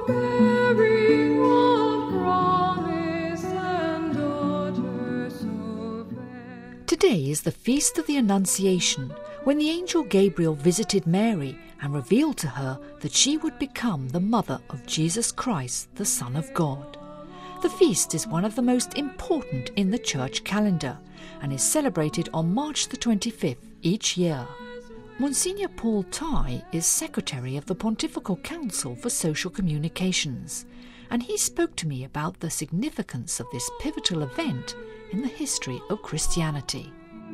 bearing of promise and daughter so fair. Today is the Feast of the Annunciation, when the angel Gabriel visited Mary and revealed to her that she would become the mother of Jesus Christ, the Son of God. The feast is one of the most important in the church calendar and is celebrated on March the 25th each year. Monsignor Paul Tighe is Secretary of the Pontifical Council for Social Communications, and he spoke to me about the significance of this pivotal event in the history of Christianity.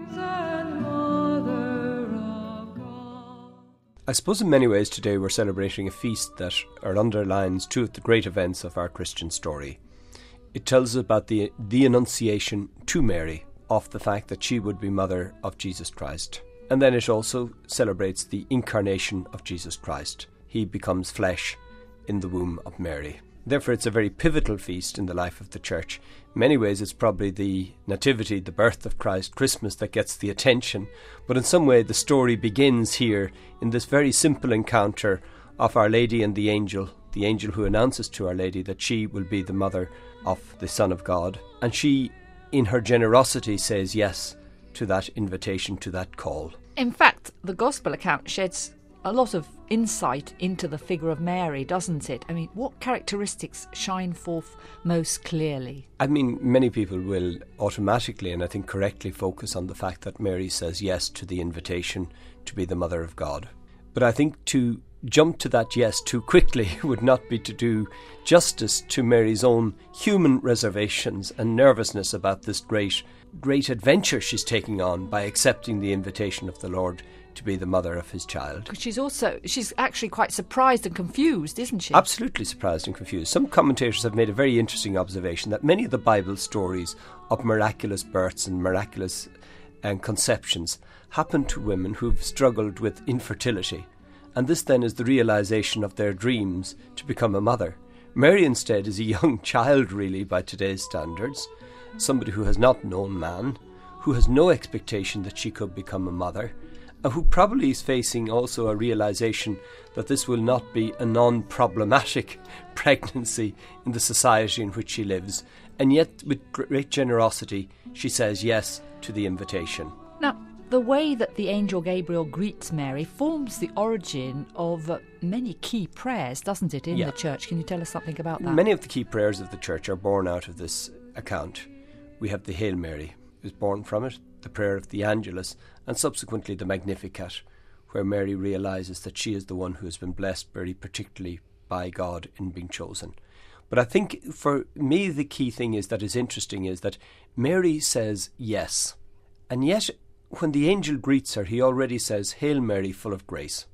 I suppose in many ways today we're celebrating a feast that underlines two of the great events of our Christian story. It tells us about the Annunciation to Mary of the fact that she would be mother of Jesus Christ. And then it also celebrates the incarnation of Jesus Christ. He becomes flesh in the womb of Mary. Therefore, it's a very pivotal feast in the life of the Church. In many ways, it's probably the Nativity, the birth of Christ, Christmas, that gets the attention. But in some way, the story begins here in this very simple encounter of Our Lady and the angel who announces to Our Lady that she will be the mother of the Son of God. And she, in her generosity, says yes to that invitation, to that call. In fact, the Gospel account sheds a lot of insight into the figure of Mary, doesn't it? I mean, what characteristics shine forth most clearly? I mean, many people will automatically, and I think correctly, focus on the fact that Mary says yes to the invitation to be the mother of God. But I think to jump to that yes too quickly would not be to do justice to Mary's own human reservations and nervousness about this great adventure she's taking on by accepting the invitation of the Lord to be the mother of his child. She's actually quite surprised and confused, isn't she? Absolutely surprised and confused. Some commentators have made a very interesting observation that many of the Bible stories of miraculous births and miraculous conceptions happen to women who've struggled with infertility. And this then is the realization of their dreams to become a mother. Mary instead is a young child, really, by today's standards, somebody who has not known man, who has no expectation that she could become a mother, and who probably is facing also a realization that this will not be a non-problematic pregnancy in the society in which she lives. And yet, with great generosity, she says yes to the invitation. Now, the way that the angel Gabriel greets Mary forms the origin of many key prayers, doesn't it, in the church? Can you tell us something about that? Many of the key prayers of the church are born out of this account. We have the Hail Mary, who's born from it, the prayer of the Angelus, and subsequently the Magnificat, where Mary realises that she is the one who has been blessed very particularly by God in being chosen. But I think for me the key thing is interesting is that Mary says yes, and yet when the angel greets her, he already says, Hail Mary, full of grace.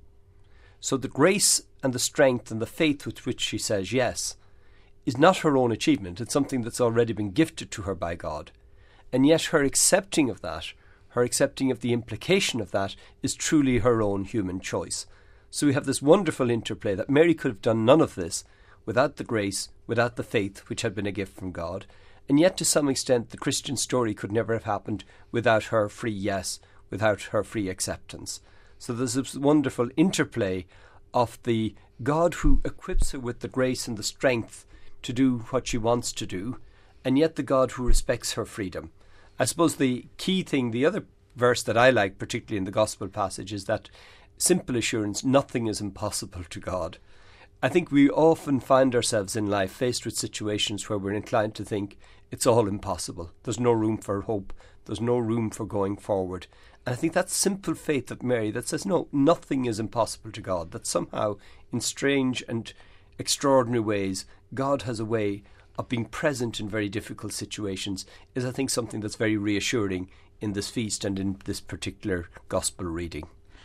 So the grace and the strength and the faith with which she says yes is not her own achievement. It's something that's already been gifted to her by God. And yet her accepting of that, her accepting of the implication of that, is truly her own human choice. So we have this wonderful interplay that Mary could have done none of this without the grace, without the faith which had been a gift from God. And yet, to some extent, the Christian story could never have happened without her free yes, without her free acceptance. So there's this wonderful interplay of the God who equips her with the grace and the strength to do what she wants to do, and yet the God who respects her freedom. I suppose the key thing, the other verse that I like, particularly in the Gospel passage, is that simple assurance, nothing is impossible to God. I think we often find ourselves in life faced with situations where we're inclined to think it's all impossible. There's no room for hope. There's no room for going forward. And I think that simple faith of Mary that says, no, nothing is impossible to God, that somehow in strange and extraordinary ways, God has a way of being present in very difficult situations, is I think something that's very reassuring in this feast and in this particular gospel reading.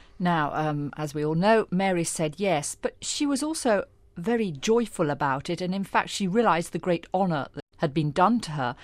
Now, as we all know, Mary said yes, but she was also very joyful about it, and in fact she realised the great honour that had been done to her,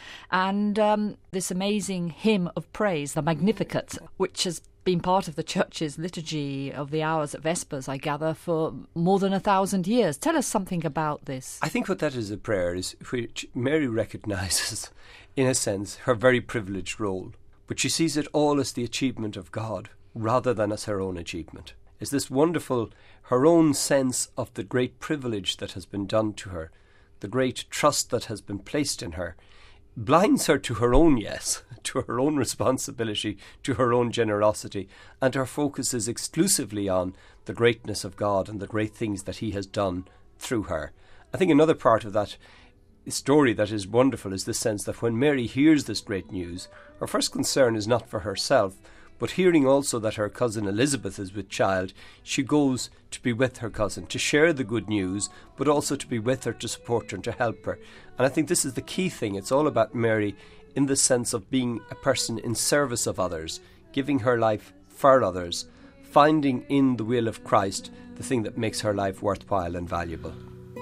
and this amazing hymn of praise, the Magnificat, which has been part of the Church's liturgy of the hours at Vespers, I gather, for more than 1,000 years. Tell us something about this. I think what that is a prayer is which Mary recognises, in a sense, her very privileged role, but she sees it all as the achievement of God rather than as her own achievement. It's this wonderful her own sense of the great privilege that has been done to her, the great trust that has been placed in her, blinds her to her own yes, to her own responsibility, to her own generosity, and her focus is exclusively on the greatness of God and the great things that He has done through her. I think another part of that story that is wonderful is the sense that when Mary hears this great news, her first concern is not for herself, but hearing also that her cousin Elizabeth is with child, she goes to be with her cousin, to share the good news, but also to be with her, to support her and to help her. And I think this is the key thing. It's all about Mary in the sense of being a person in service of others, giving her life for others, finding in the will of Christ the thing that makes her life worthwhile and valuable.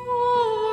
Oh,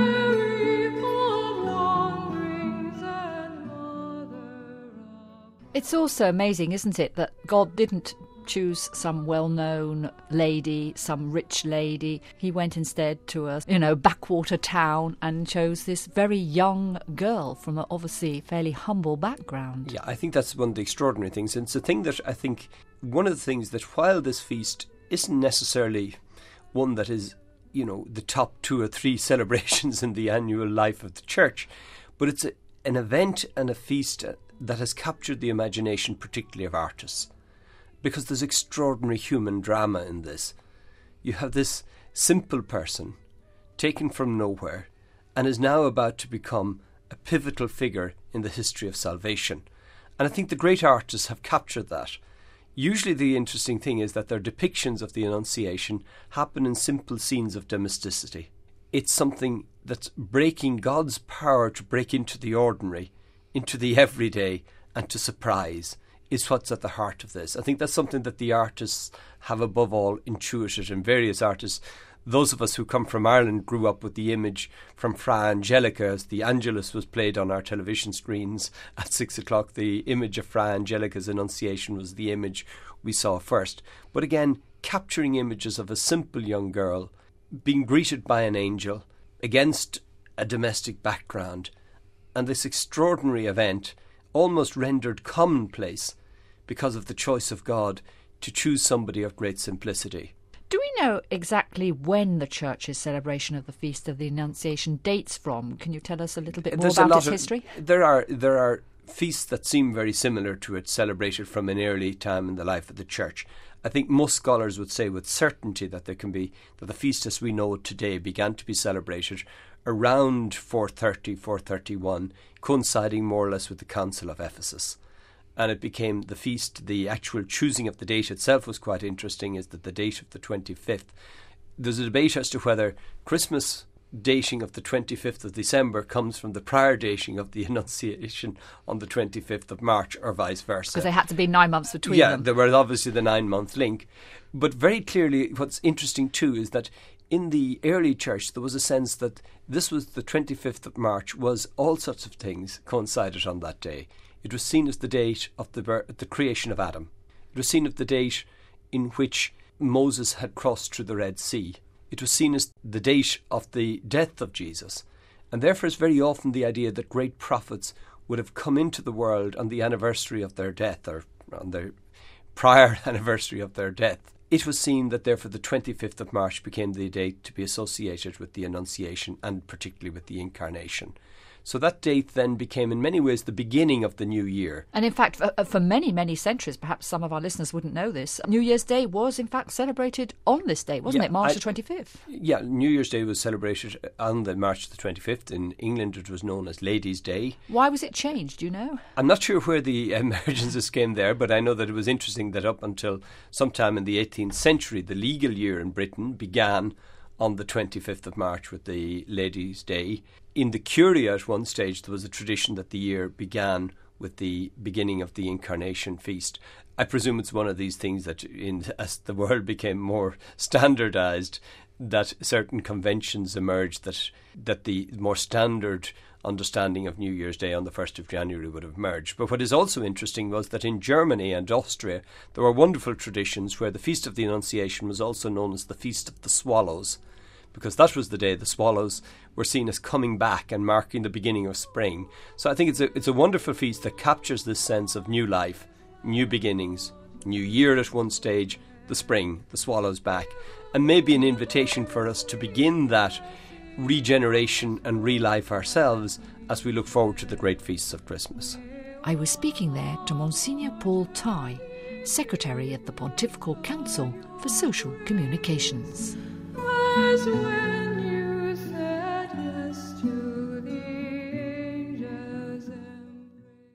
Mary, full of wanderings and mother of... It's also amazing, isn't it, that God didn't choose some well-known lady, some rich lady. He went instead to a, backwater town and chose this very young girl from an obviously fairly humble background. Yeah, I think that's one of the extraordinary things. And it's a thing that I think, one of the things that while this feast isn't necessarily one that is, the top 2 or 3 celebrations in the annual life of the church, but it's an event and a feast that has captured the imagination, particularly of artists. Because there's extraordinary human drama in this. You have this simple person taken from nowhere and is now about to become a pivotal figure in the history of salvation. And I think the great artists have captured that. Usually the interesting thing is that their depictions of the Annunciation happen in simple scenes of domesticity. It's something that's breaking God's power to break into the ordinary, into the everyday, and to surprise, is what's at the heart of this. I think that's something that the artists have above all intuited, and various artists. Those of us who come from Ireland grew up with the image from Fra Angelica as the Angelus was played on our television screens at 6 o'clock. The image of Fra Angelica's Annunciation was the image we saw first. But again, capturing images of a simple young girl being greeted by an angel against a domestic background, and this extraordinary event almost rendered commonplace because of the choice of God to choose somebody of great simplicity. Do we know exactly when the Church's celebration of the Feast of the Annunciation dates from? Can you tell us a little bit more about its history? There are feasts that seem very similar to it, celebrated from an early time in the life of the Church. I think most scholars would say with certainty that the feast as we know it today began to be celebrated around 430, 431, coinciding more or less with the Council of Ephesus. And it became the feast. The actual choosing of the date itself was quite interesting, is that the date of the 25th. There's a debate as to whether Christmas dating of the 25th of December comes from the prior dating of the Annunciation on the 25th of March or vice versa. Because there had to be 9 months between them. Yeah, there was obviously the 9-month link. But very clearly what's interesting too is that in the early church there was a sense that this was the 25th of March, was all sorts of things coincided on that day. It was seen as the date of the creation of Adam. It was seen as the date in which Moses had crossed through the Red Sea. It was seen as the date of the death of Jesus. And therefore it's very often the idea that great prophets would have come into the world on the anniversary of their death, or on the prior anniversary of their death. It was seen that therefore the 25th of March became the date to be associated with the Annunciation and particularly with the Incarnation. So that date then became in many ways the beginning of the new year. And in fact, for many, many centuries, perhaps some of our listeners wouldn't know this, New Year's Day was in fact celebrated on this day, wasn't it? March the 25th. Yeah, New Year's Day was celebrated on the March the 25th. In England it was known as Ladies' Day. Why was it changed, do you know? I'm not sure where the emergences came there, but I know that it was interesting that up until sometime in the 18th century, the legal year in Britain began on the 25th of March with the Ladies' Day. In the Curia at one stage there was a tradition that the year began with the beginning of the Incarnation feast. I presume it's one of these things that as the world became more standardised, that certain conventions emerged that the more standard understanding of New Year's Day on the 1st of January would have emerged. But what is also interesting was that in Germany and Austria there were wonderful traditions where the Feast of the Annunciation was also known as the Feast of the Swallows, because that was the day the swallows were seen as coming back and marking the beginning of spring. So I think it's a wonderful feast that captures this sense of new life, new beginnings, new year at one stage, the spring, the swallows back. and maybe an invitation for us to begin that regeneration and re-life ourselves as we look forward to the great feasts of Christmas. I was speaking there to Monsignor Paul Tighe, Secretary at the Pontifical Council for Social Communications. As when